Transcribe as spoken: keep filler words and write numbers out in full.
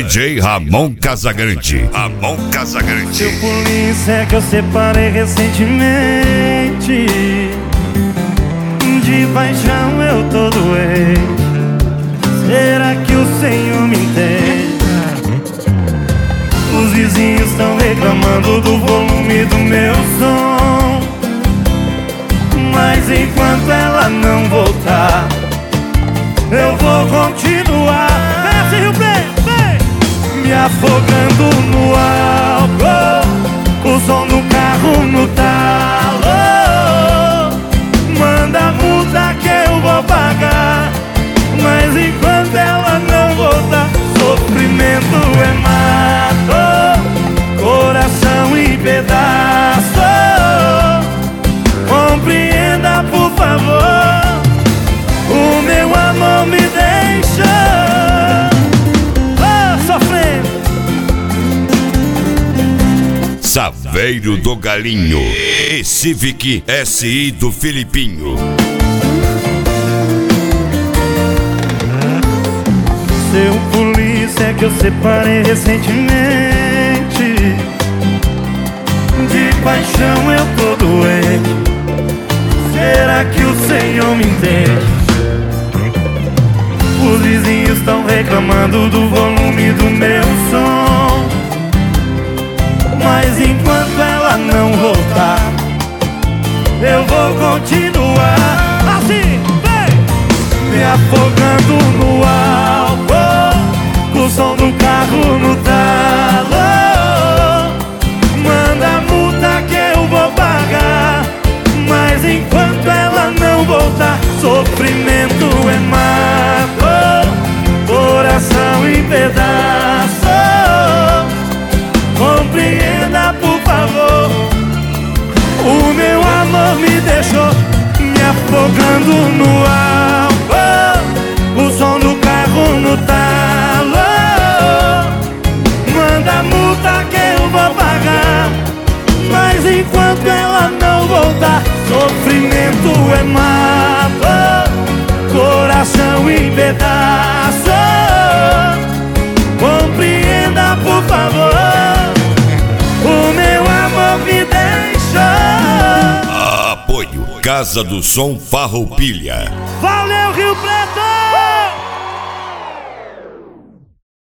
D J Ramon Casagrande. Ramon Casagrande. Seu polícia que eu separei recentemente, de paixão eu tô doente. Será que o Senhor me entende? Os vizinhos estão reclamando do volume do meu som, mas enquanto ela não voltar, eu vou continuar. Desce, Rio Preto, vem! Me afogando no álcool, o som do carro no talo. Manda a multa que eu vou pagar, mas enquanto ela não voltar, sofrimento é mato, coração em pedaço. Compreenda, por favor, o meu amor me deixa oh, sofrendo. Saveiro do Galinho e Civic S I do Filipinho. Seu polícia que eu separei recentemente, de paixão eu tô doente. Será que o Senhor me entende? Os vizinhos estão reclamando do volume do meu som, mas enquanto ela não voltar, eu vou continuar assim, vem! Me afogando no álcool, o som do carro no talo. Manda a multa que eu vou pagar, mas enquanto ela não voltar, sofrimento é mato, coração em pedaço. Compreenda, por favor, o meu amor me deixou. Me afogando no álcool, o som do carro no talo. Manda a multa que eu vou pagar, mas enquanto ela não voltar, sofrimento é mato, coração em pedaço. Compreenda, por favor, o meu amor me deixa. Apoio Casa do Som Farroupilha. Valeu, Rio Preto!